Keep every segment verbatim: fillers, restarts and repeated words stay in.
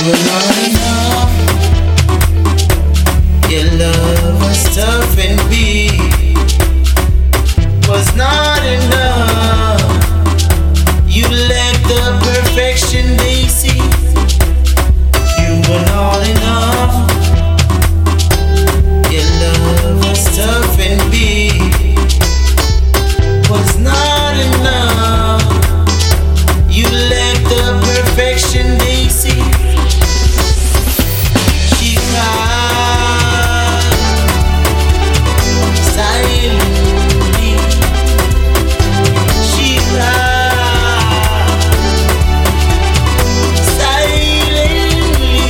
were not enough. Your love was tough and big, was not enough. You lacked the perfection they see. You were not enough. Your love was tough and big, was not enough. You lacked the perfection they see. She cried silently. She cried silently.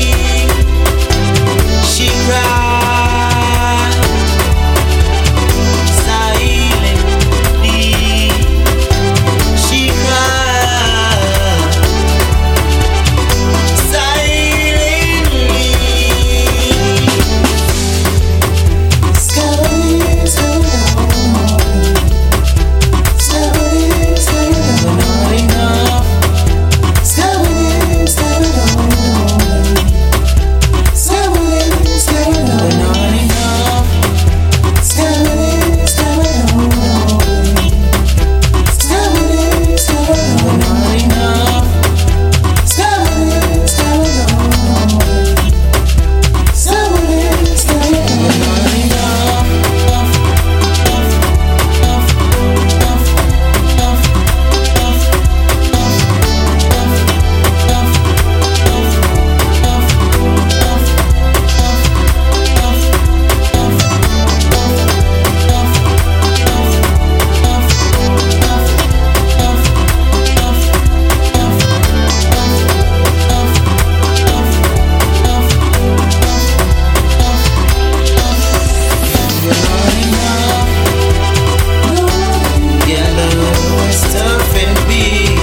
She cried silently. She cried silently. Skies are low. Skies are low. Not enough. Skies are low. Skies are low. Not enough. Skies are low. Skies are low. Not enough. Skies are low. Skies are low. Not enough. Your love was tough and big,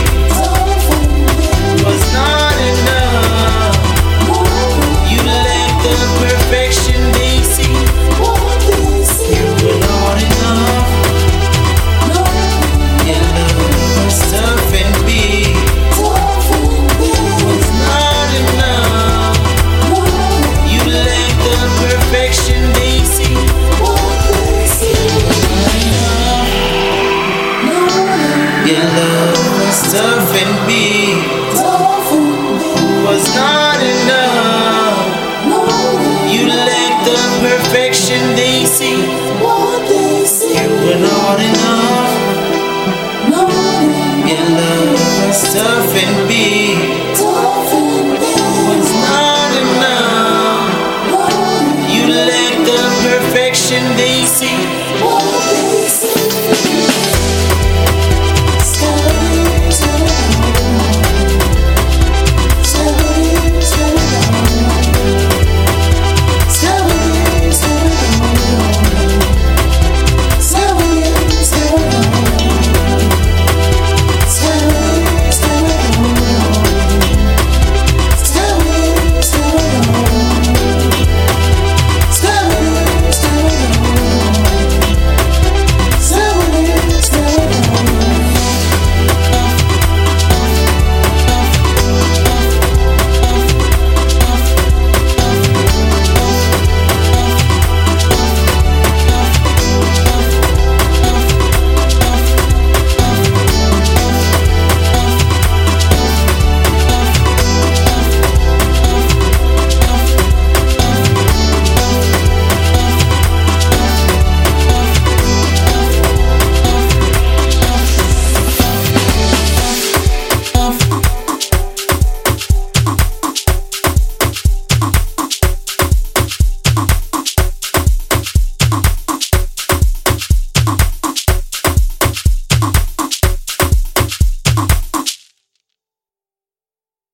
was not enough. You lacked the perfection they see. You were not enough. Your love was tough and big, was not enough. You lacked the perfection they see. Your love was tough and big, was not enough. You lacked the perfection they see. You were not enough. Your love was tough and big,